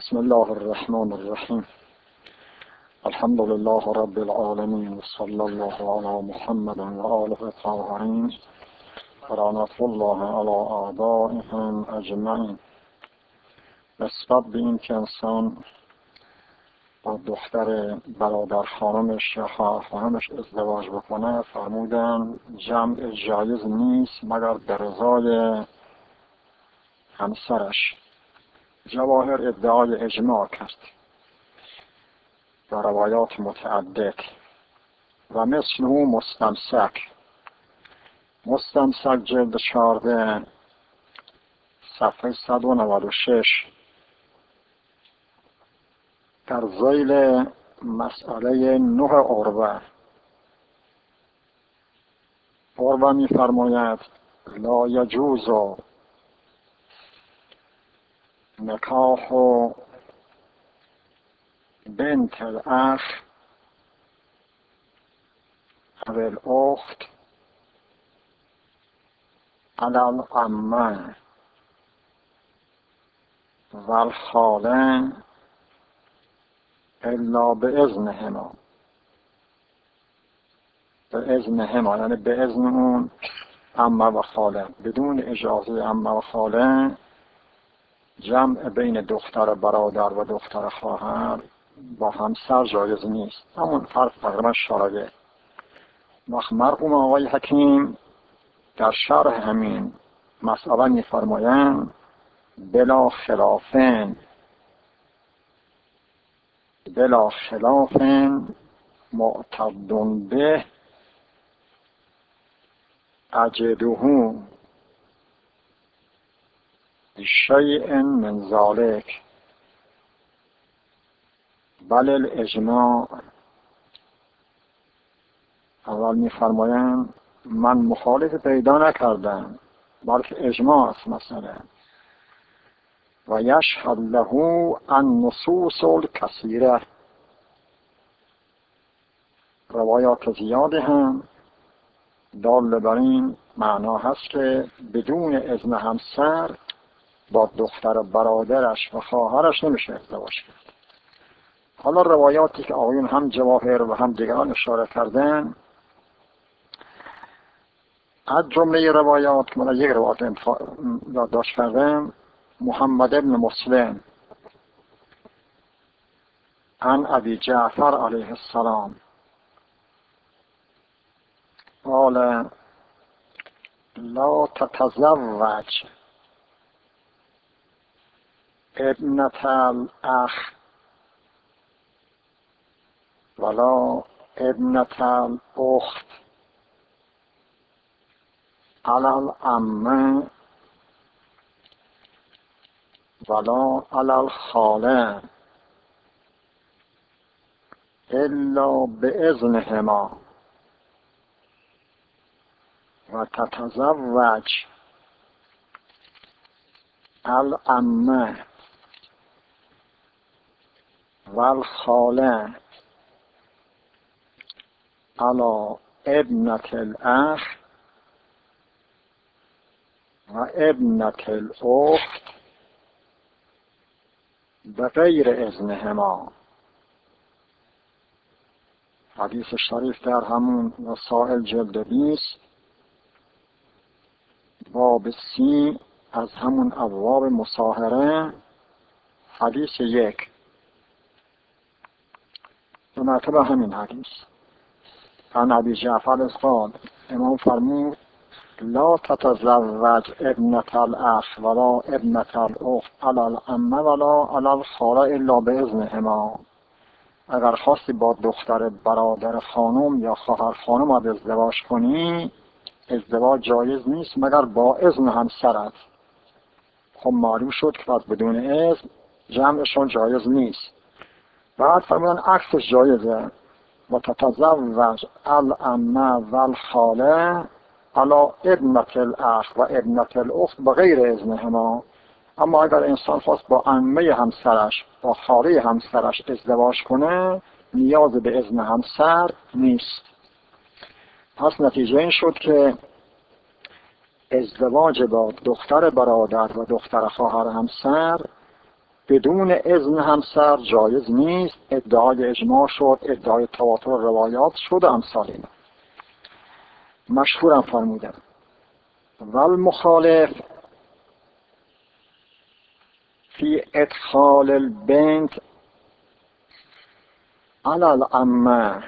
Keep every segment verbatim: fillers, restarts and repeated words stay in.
بسم الله الرحمن الرحیم. الحمد لله رب العالمین، صلی الله علی محمد و آله الطاهرین و لعنة الله علی اعدائهم اجمعین. نسبت به این که انسان با دختر برادر خانمش یا خواهر خانمش ازدواج بکنه، فرمودن جمع جایز نیست مگر به رضای همسرش. جواهر ادعای اجماع کرد و روایات متعدد و مثل او مستمسک مستمسک جلد چهارده صفحه صد و نود و شش در ذیل مسئله نه عروه عروه می فرماید لا یجوز نکاح و بنت الاخ او الاخت علی العمه و الخاله الا به اذنهما. به اذنهما یعنی به اذن اون عمه و خاله. بدون اجازه عمه و خاله جمع بین دختر برادر و دختر خواهر با همسر جایز نیست. همون فرق تقریبا شایعه. وقت مرحوم آقای حکیم در شرح همین مسئله می‌فرمایند بلا خلافن بلا خلافن معتد به اجده شیء من ذلک بل الاجماع. اول می‌فرمایند من مخالف پیدا نکردم بلکه اجماع است مثلا. و یشهد له النصوص الکثیره، روایات زیاده هم دال بر این معنا هست که بدون اذن همسر با دختر برادرش و خواهرش نمیشه ازدواج کرد. حالا روایاتی که آقایون هم جواهر و هم دیگران اشاره کردن، از جمله روایات که من یک روایت یادداشت کردم، محمد ابن مسلم عن ابی جعفر علیه السلام قال لا تتزوج ابنة الاخ ولا ابنة الاخت علی العمه ولا علی الخاله الا باذنهما و تتزوج العمه والخاله على ابنة الاخ و ابنة الاخت بغیر اذنهما. حدیث شریف در همون وسائل جلد بیست باب سی از همون ابواب مصاهره حدیث یک دو مرتبه همین حدیث. عن ابی جعفر قال امام فرمود لا تتزوج ابنة الاخ ولا ابنة الاخت علی العمه ولا علی الخاله الا باذنهما. اگر خواستی با دختر برادر خانم یا خواهر خانم ازدواج کنی، ازدواج جایز نیست مگر با اذن همسرت. خب معلوم شد که پس بدون اذن جمعشون جایز نیست. بعد فرمودن عکسش جایزه و تتزوج العمه و الخاله علی ابنة الاخ و ابنة الاخت بغیر اذنهما. اما اگر انسان خواست با عمه همسرش با خاله همسرش ازدواج کنه، نیاز به اذن همسر نیست. پس نتیجه این شد که ازدواج با دختر برادر و دختر خواهر همسر بدون اذن همسر جایز نیست. ادعای اجماع شد، ادعای تواتر روایات شد و امثال اینا. مشهورم فرمودن والمخالف فی ادخال البنت علی العمه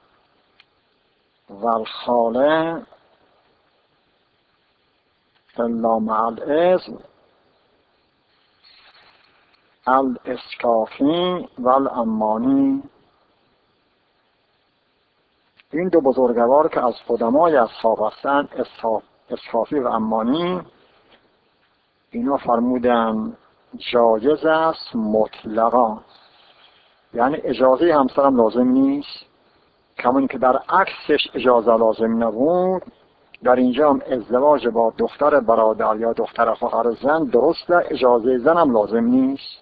والخاله الا مع الاذن الاسکافی والامانی. این دو بزرگوار که از قدمای اصحاب هستند، اسکافی و امانی، اینا فرمودن جایز است مطلقا، یعنی اجازه همسرم لازم نیست، کمون که در عکسش اجازه لازم نبود، در اینجا هم ازدواج با دختر برادر یا دختر خواهر زن درسته، اجازه زنم لازم نیست.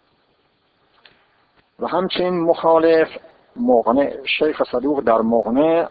و همچنین مخالف مغنی شیخ صدوق در مغنی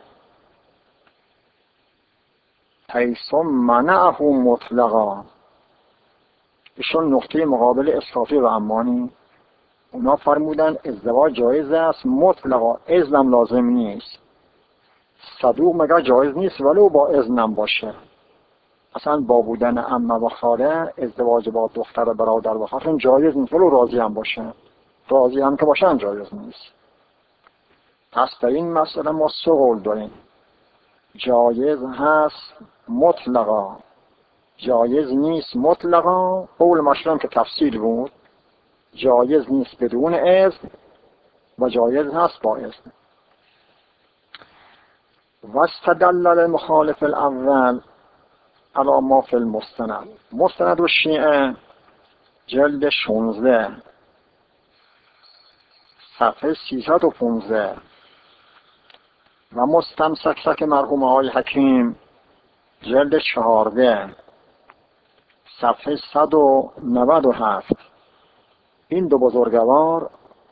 حیث منعه مطلقا، ایشون نقطه مقابل اسکافی و امانی، اونا فرمودن ازدواج جایز است مطلقا، اذنم لازم نیست. صدوق مگه جایز نیست ولو با اذنم باشه، اصلا با بودن عمه و خاله ازدواج با دختر برادر و خواهر جایز نیست ولو راضی هم باشه، راضی هم که باشن جایز نیست. پس در این مسئله ما سه قول داریم، جایز هست مطلقا، جایز نیست مطلقا، قول مشروم که تفصیل بود، جایز نیست بدون اذن و جایز هست با اذن. واستدل المخالف الاول علی ما فی المستند. مستند و شیعه جلد شانزده صفحه سیصد و پانزده و مستمسک مرحوم آقای حکیم جلد چهارده صفحه صد و نود و هفت. این دو بزرگوار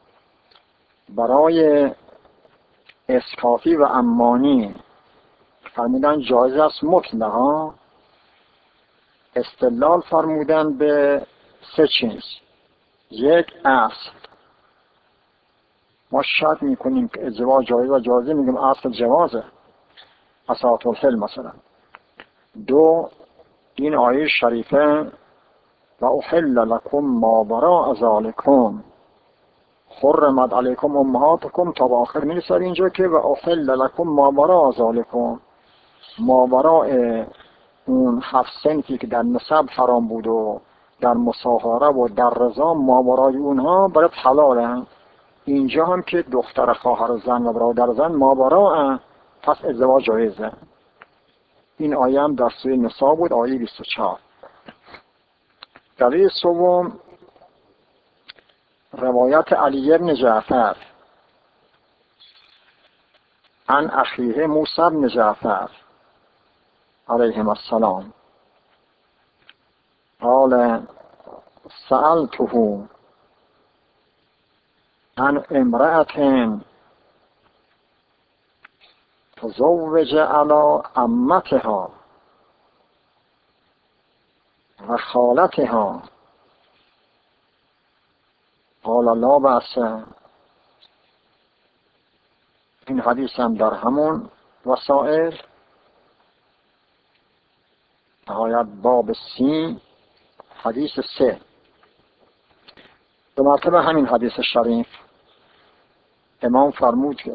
برای اسکافی و امانی فرمودن جایز است مطلقا، استدلال فرمودن به سه چیز. یک، اصل، ما شک میکنیم که ازدواج جایز و جایزه، میگیم اصل جوازه، اساس الحل مثلا. دو، این آیه شریفه و احل لکم ما وراء ذالکم حرمت علیکم امهاتکم تا به آخر میرسه اینجا که و احل لکم ما وراء ذالکم، ما وراء اون هفت صنفی که در نسب حرام بود و در مصاهره و در رضا، ما ورای اونها برات حلالن. اینجا هم که دختر خواهر زن و برادر زن ما وراء، پس ازدواج جایزه. این آیه هم در سوره نساء بود، آیه بیست و چهار. دلیل سوم روایت علی بن جعفر عن اخیه موسی بن جعفر علیهم السلام قال سألته عن امرأة تزوج على عمتها و خالتها قال لا بأس. این حدیث هم در همون وسائل نهایت باب سی حدیث سه. دو مرتبه همین حدیث شریف امام فرمود که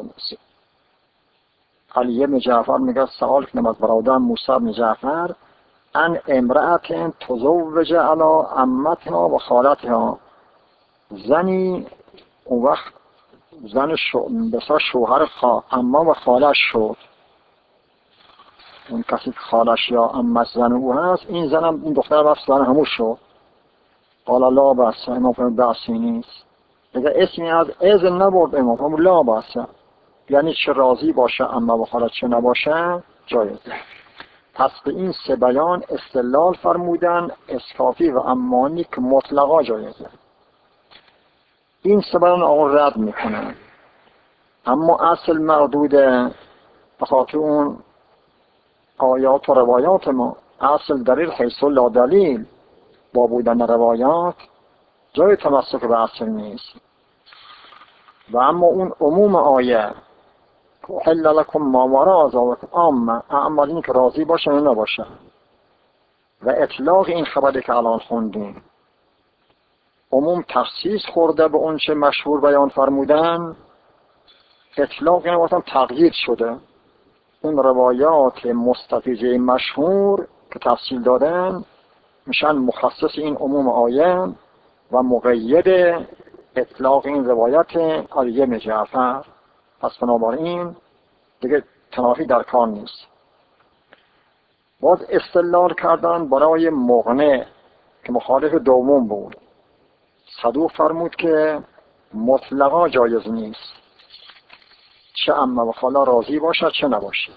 علی بن جعفر میگه سوال کنم از برادرم موسی بن جعفر ان امرأت تزوج علی عمتها و خالتها، زنی اون وقت زن شو... بسا شوهر خوا... عمه و خالش شد، اون کسی که خالش یا عمش زن او هست، این زنم این دختر بفت زن همون شد. قال لا بأس، امام فرمود بأسی نیست. اگر اسمی از اذن نبرد امام فرمود لا بأس، یعنی چه راضی باشه عمه و خالت چه نباشه جایزه. پس به این سه بیان استدلال فرمودن اسکافی و امانی که مطلقا جایزه. این سه بیان آن رد میکنن، اما اصل مردوده به خاطر اون آیات و روایات ما. اصل دلیل حیث لا دلیل، با بودن روایات جای تمسک به اصل نیست. و اما اون عموم آیه احل لکم ما وراء ذلک عامه، اما این که راضی باشه یا نباشه، و اطلاق این خبری که الان خوندیم عموم تخصیص خورده به اون چه مشهور بیان فرمودن، اطلاق یعنی وقتا تغییر شده. اون روایات مستفیضه مشهور که تفصیل دادن میشن مخصص این عموم آیه و مقید اطلاق این روایت علی بن جعفر. پس بنابراین دیگه تنافی در کار نیست. باز استدلال کردن برای مغنی که مخالف دوم بود. صدوق فرمود که مطلقا جایز نیست، چه اما و خالا راضی باشد چه نباشد.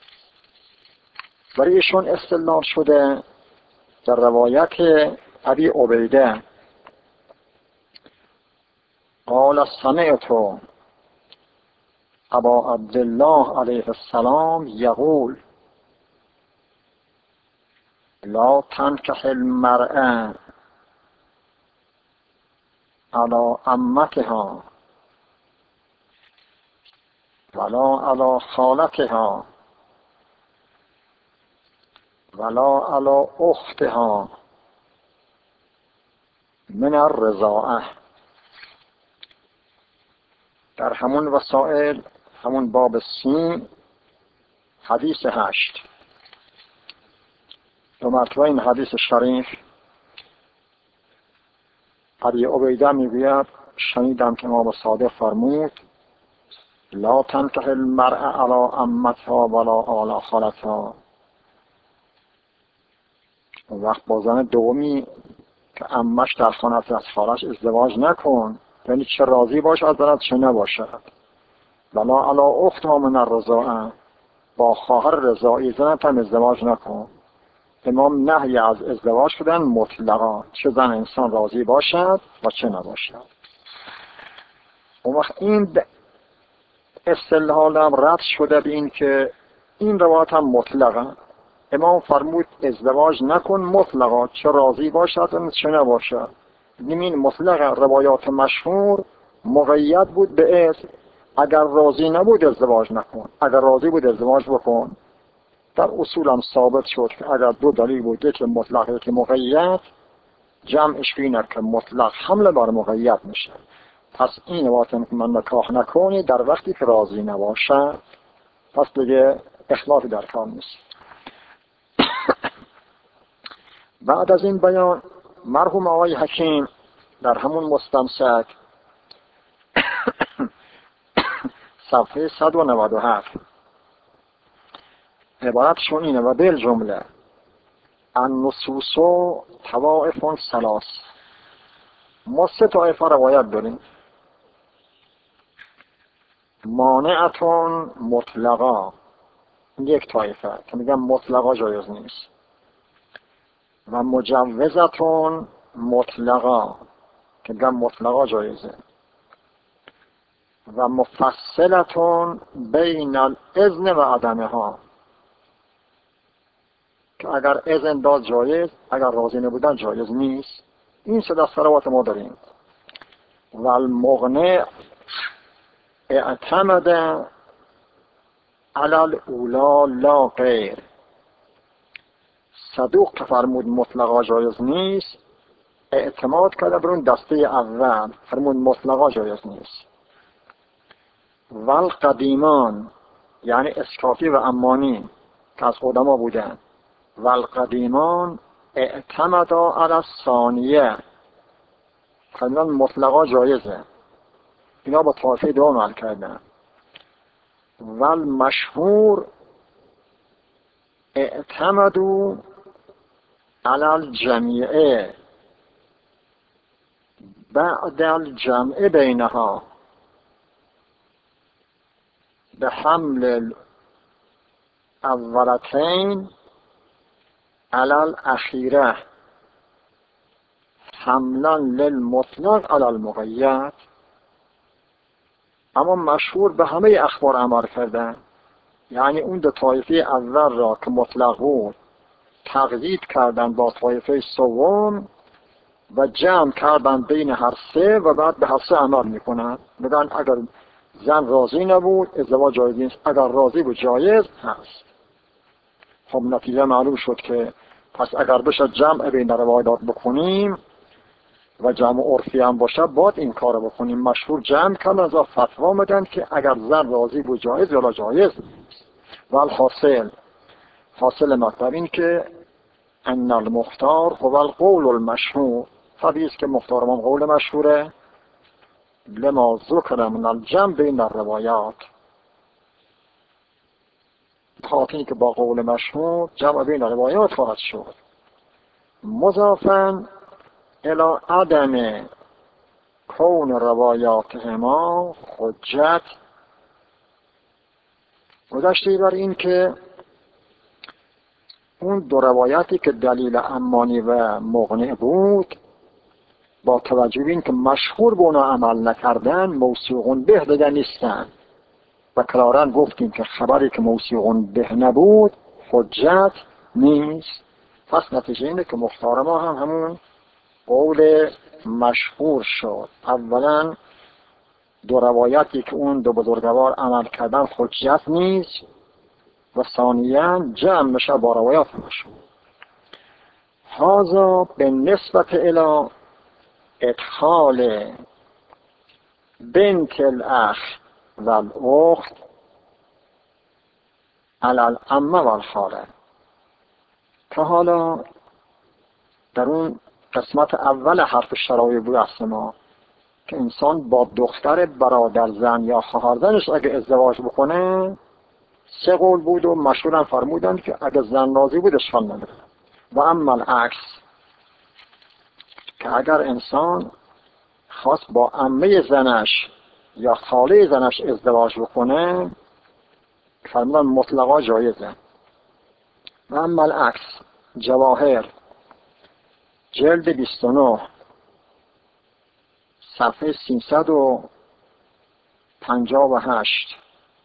برای ایشون استدلال شده در روایت ابی عبیده قال سمعت ابا عبدالله علیه السلام یقول لا تنکح المرأة على عمتها ولا على خالتها ولا على اختها من الرضاعه. در همون وسائل، همون باب سین، حدیث هشت، دو مرتبه این حدیث شریف ابی عبیده میگوید شنیدم که امام صادق فرمود لا تنکح المرأة علی عمتها ولا علی خالتها. اون وقت با زن دومی که عمش در خانه از خالش ازدواج نکن، یعنی چه راضی باش از زنت چه نباشد. ولا علی اختها من الرضاعه، با خواهر رضاعی زنت هم ازدواج نکن. امام نهی از ازدواج کردن مطلقا، چه زن انسان راضی باشد و چه نباشد. اون وقت این استدلال هم رد شده به این که این روایت هم مطلقا امام فرمود ازدواج نکن مطلقا، چه راضی باشد و چه نباشد. این مطلقا روایات مشهور مقید بود به اذن، اگر راضی نبود ازدواج نکن، اگر راضی بود ازدواج بکن. در اصول هم ثابت شد که اگر دو دلیل بود، یکی مطلق یکی مقید، جمعش بینه که مطلق حمله بر مقید میشه. پس این وقتی که من نکاح نکنی در وقتی که راضی نباشه، پس دیگه اخلافی در کار نیست. بعد از این بیان مرحوم آقای حکیم در همون مستمسک صفحه صد و نود و هفت عبارتشون اینه و بالجمله النصوص طوائف ثلاث. ما سه طایفه روایت داریم: مانعتون مطلقا، یک طایفه که میگن مطلقا جایز نیست، و مجوزتون مطلقا که میگن مطلقا جایزه، و مفصلتون بین الاذن و عدمه ها که اگر اذن داد جایز، اگر راضی نبودن جایز نیست. این سه دسته روایت ما داریم. و المغنی اعتمد علی الاولا لا غیر. صدوق که فرمود مطلقا جایز نیست، اعتماد کرده بر اون دسته اول، فرمود مطلقا جایز نیست. و القدیمان یعنی اسکافی و امانی که از قدما بودن، و القدیمان اعتمد علی الثانیه، فرمودن مطلقا جایزه. اینا با طایفه دوم عمل کردن. و المشهور اعتمدوا علی الجمیع بعد الجمع بینها به حمل الاولتین علی الاخیره حملا للمطلق علی المقید. اما مشهور به همه اخبار عمل کردن، یعنی اون دو طایفه اول را که مطلق بود تقیید کردن با طایفه سوم و جمع کردن بین هر سه و بعد به هر سه عمل میکنن. میگن اگر زن راضی نبود ازدواج جایز نیست، اگر راضی بود جایز هست. خب نتیجه معلوم شد که پس اگر بشه جمع بین روایات بکنیم و جمع عرفی هم باشه باید این کار بکنیم. مشهور جمع کردن از فتوا میدن که اگر زن راضی بود جایز یا جایز نیست. و الحاصل حاصل مطلب این که ان المختار هو القول المشهور، طبیعی است که مختار من قول مشهوره. لما ذکر من الجمع بین الروایات، خاطری که با قول مشهور جمع بین روایات خواهد شد. مضافاً الى عدم کون روایاتهما حجت، گذشته بر این که اون دو روایتی که دلیل امانی و مقنع بود با توجه به این که مشهور به اونا عمل نکردن موثوقون به دیگه نیستن و کلاراً گفتیم که خبری که موثوقون به نبود حجت نیست. پس نتیجه اینه که مختار ما هم همون قول مشهور شد. اولا دو روایتی که اون دو بزرگوار عمل کردن حجت نیست و ثانیاً جمع میشه با روایات مشهور. هذا به نسبت الی ادخال بنت الاخ و الاخت علی العمه و الخاله، که حالا در اون قسمت اول حرف شرایع بحث ما که انسان با دختر برادر زن یا خواهر زنش اگه ازدواج بکنه سه قول بود و مشهورن فرمودن که اگه زن راضی بود اشکال نداره. و اما العکس، که اگر انسان خواست با عمه زنش یا خاله زنش ازدواج بکنه فرمودن مطلقا جایزه. و اما العکس، جواهر جلد بیست و نه صفحه سیصد و پنجاه و هشت،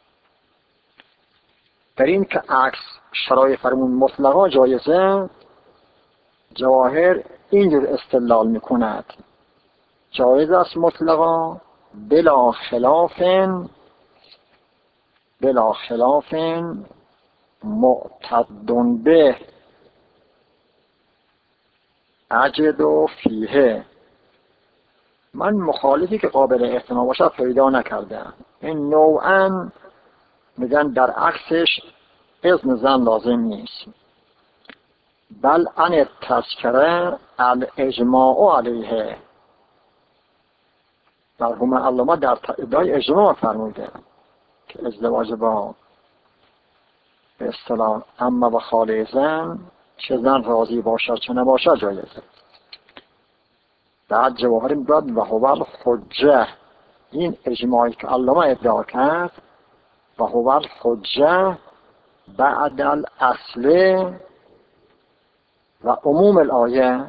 در این که عکس شرایع فرمون مطلقا جایزه، جواهر اینجور استدلال میکند: جایز است مطلقا بلا خلاف بلا خلاف معتد به اجد و فیه. من مخالفی که قابل احتمال باشه پیدا نکردم. این نوعاً میگن در عکسش اذن زن لازم نیست، بل ان تذکره الاجماع علیه. مرحوم علامه در ادعای اجماع فرموده که ازدواج با به اصطلاح عمه و خاله زن، چه زن راضی باشد چه نباشد جایزه. بعد جواهر میگوید و هو الحجه، این اجماعی که علامه ادعا کرد و هو الحجه بعد الاصل و عموم الآیه،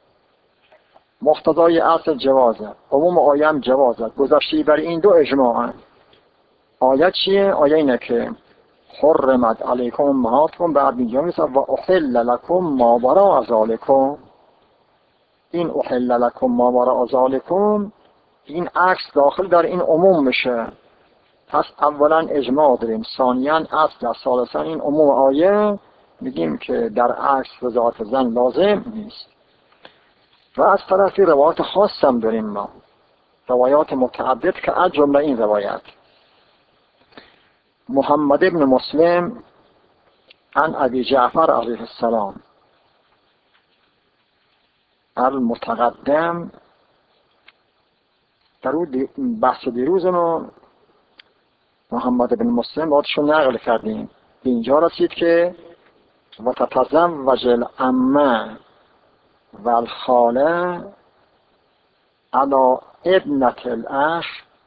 مقتضای اصل جوازه، عموم آیه هم جوازه. گذشته بر این دو اجماعه. آیه چیه؟ آیه اینه که حرمت علیکم امهاتکم، بعد اینجا میسه و احل لکم ما وراء ذالکم. این احل لکم ما وراء ذالکم، این عکس داخل در این عموم میشه. پس اولا اجماع داریم، ثانیاً اصل، ثالثاً این عموم آیه میگیم که در عکس وضاحت زن لازم نیست. و از طرفی روایات خاص هم داریم ما، روایات متعدد که از جمله این روایت محمد ابن مسلم عن ابی جعفر علیه السلام المتقدم، در اون بحث دیروزمون محمد ابن مسلم باتشون نقل کردیم، اینجا رسید که و تتزوج العمه و الخاله علی ابنة الاخ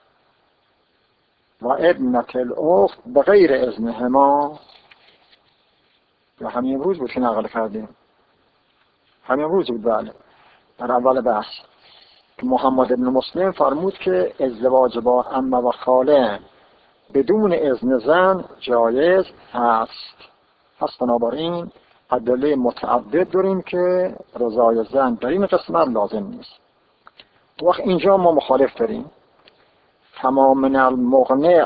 و ابنة الاخت بغیر اذنهما. یا همین امروز بود که نقل کردیم، همین امروز بود. بله، در اول بحث محمد ابن مسلم فرمود که ازدواج با عمه و خاله بدون اذن زن جایز هست. پس بنابراین ادله متعدد داریم که رضای زن در این قسمت لازم نیست. وقت اینجا ما مخالف داریم. فما من المغنع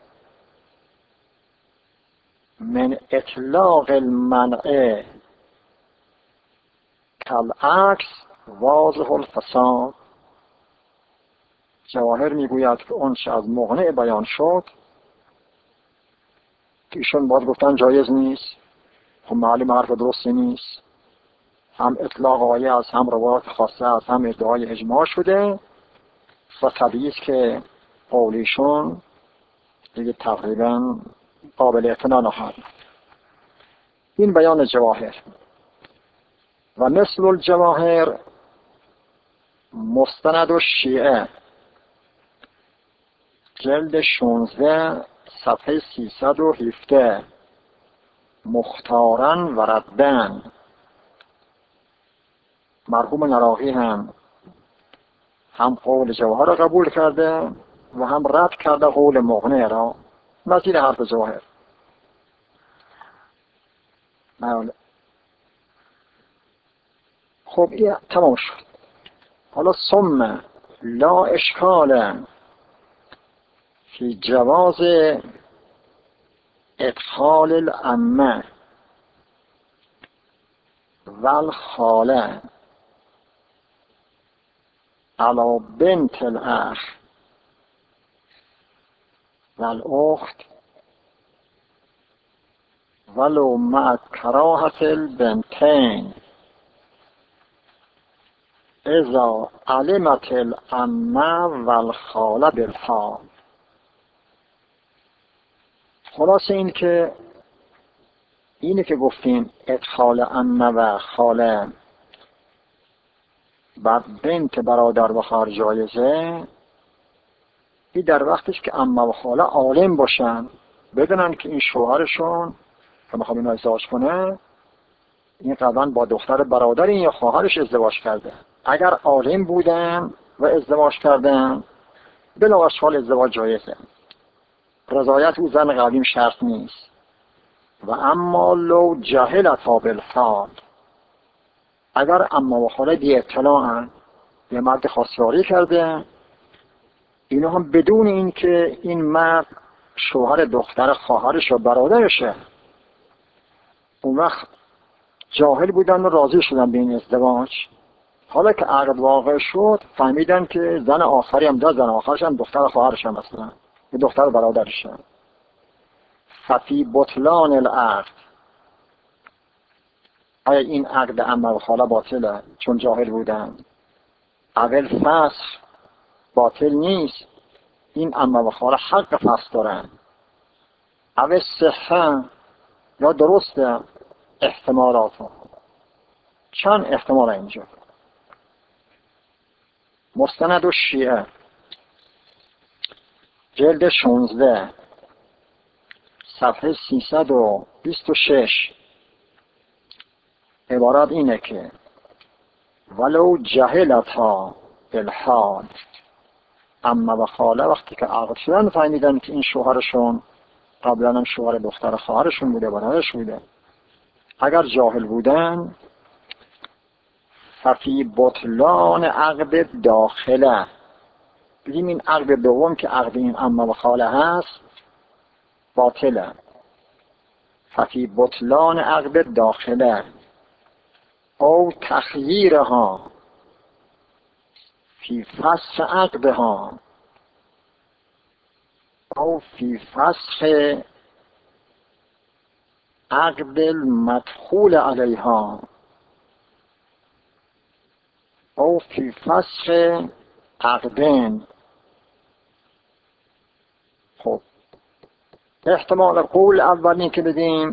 من اطلاق المنع کالعکس واضح الفساد. جواهر میگوید که اون چه از مغنع بیان شد که ایشون باید گفتن جایز نیست، خب معلوم حرف درستی نیست، هم اطلاق آیه از هم روایات خاصه از هم ادعای اجماع شده و طبیعی است که قولیشون دیگه تقریبا قابل اعتنا نخواهد. این بیان جواهر. و مثل الجواهر مستند و شیعه جلد شانزده صفحه سیصد و هفده مختارن و ردن. مرحوم نراقی هم هم قول جواهر را قبول کرده و هم رد کرده قول مغنی را نظیر حرف جواهر. بله. خب این تمام شد. حالا ثم لا اشکال فی جواز ادخال العمه والخاله علی بنت الاخ والاخت ولو مع کراهة البنتین اذا علمت العمه والخاله بالحال. خلاص این که اینه که گفتیم ادخال عمه و خاله بعد بنت برادر و خواهر جایزه، این در وقتش که عمه و خاله عالم باشن، بدونن که این شوهرشون که میخواد اینو ازدواج کنه این قبلا با دختر برادر این یا خواهرش ازدواج کرده. اگر عالم بودن و ازدواج کردن بلا اشکال ازدواج جایزه. رضایت او زن قدیم شرط نیست. و اما لو جهلتا بالحال، اگر عمه و خاله بی اطلاعن، یه مرد خواستگاری کرده، اینو هم بدون این که این مرد شوهر دختر خواهرش و برادرشه، اون وقت جاهل بودن و راضی شدن به این ازدواج. حالا که عقد واقع شد فهمیدن که زن آخری هم دو زن آخرش هم دختر خواهرش هم مثلا دختر برادرش هم. ففی بطلان العقد، آیا این عقد عمه و خاله باطله چون جاهل بودن؟ اول فسخ باطل نیست، این عمه و خاله حق فسخ دارن. اول صحه یا درسته احتمالات، چند احتمال اینجا. مستند و شیعه جلد شانزده صفحه سیصد و بیست و شش عبارت اینه که ولو جهلتها بالحال، عمه و خاله وقتی که عقد شدن فهمیدن که این شوهرشون قبلا هم شوهر دختر خواهرشون بوده برادرش بوده، اگر جاهل بودن ففی بطلان عقد داخله، بگیم این عقد دوم که عقد این عمه و خاله هست باطله. ففی بطلان عقد داخله او تخییرها فی فسخ عقدها او فی فسخ عقد المدخول علیها او فی فسخ عقدین. خب احتمال قول اولی که بدیم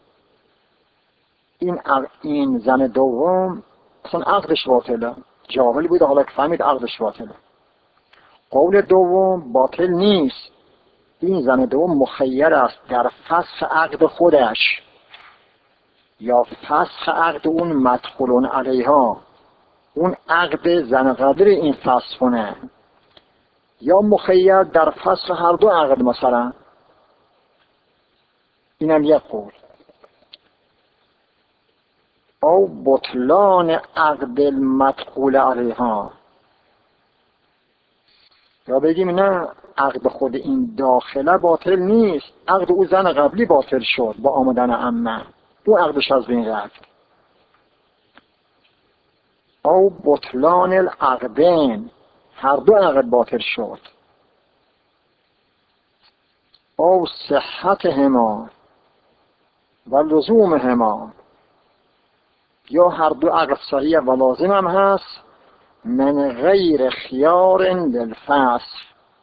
این این زن دوم اصلا عقدش باطله، جاهل بوده حالا که فهمید عقدش باطله. قول دوم باطل نیست، این زن دوم مخیر است در فسخ عقد خودش یا فسخ عقد اون مدخولون علیها، اون عقد زن قدر این فسخ کنه، یا مخیر در فسخ هر دو عقد مثلا. اینم یک قول. او بطلان عقد المدخول علیها، یا بگیم نه عقد خود این داخله باطل نیست، عقد او زن قبلی باطل شد با آمدن عمه، او عقدش از بین رفت. او بطلان العقدین، هر دو عقد باطل شد. او صحتهما و لزومهما، یا هر دو عقد صحیح و لازم هم هست، من غیر خیار للفصل،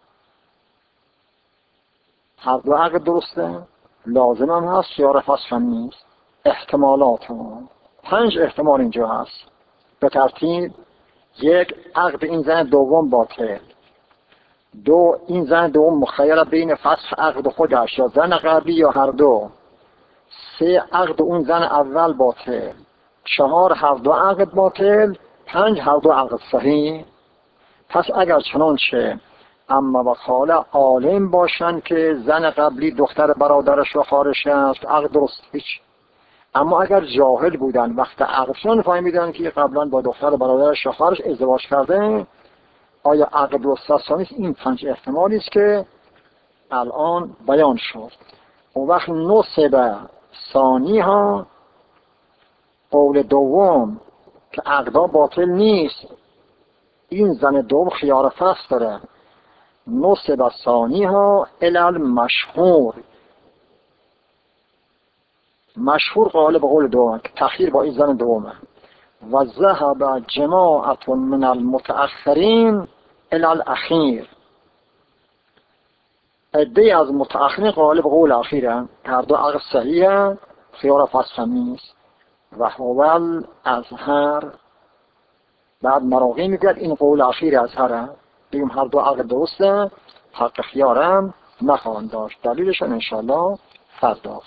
هر دو عقد درسته، لازم هم هست، خیار فصل هم نیست. احتمالات هم پنج احتمال اینجا هست به ترتیب: یک، عقد این زن دوم باطل. دو، این زن دوم مخیر بین فسخ عقد خودش یا زن قبلی یا هر دو. سه، عقد اون زن اول باطل. چهار، هر دو عقد باطل. پنج، هر دو عقد صحیح. پس اگر چنانچه عمه و خاله عالم باشن که زن قبلی دختر برادرش و خواهرش است، عقد درست هیچ. اما اگر جاهل بودن وقت عقدشون فهمیدن که قبلا با دختر برادرش و خواهرش ازدواج کرده، آیا عقد درست است یا نیست؟ این پنج احتمالی است که الان بیان شد. اون وقت نصب ثانی ها، قول دوم که عقدا باطل نیست، این زن دوم خیار فصل داره، نصب ثانی ها الی مشهور، مشهور غالب قول دوم که تأخیر با این زن دومه. و ذهب جماعت من المتأخرین الی الاخیر، عده از متأخرین غالب قول اخیره، هر دو عقد صحیحه، خیار فصل نیست. و هو الازهر، بعد مراغی میگوید این قول اخیر ازهره، بگیم هر دو عقد درسته، حق خیارم نخواهند داشت. دلیلشون انشاءالله فردا.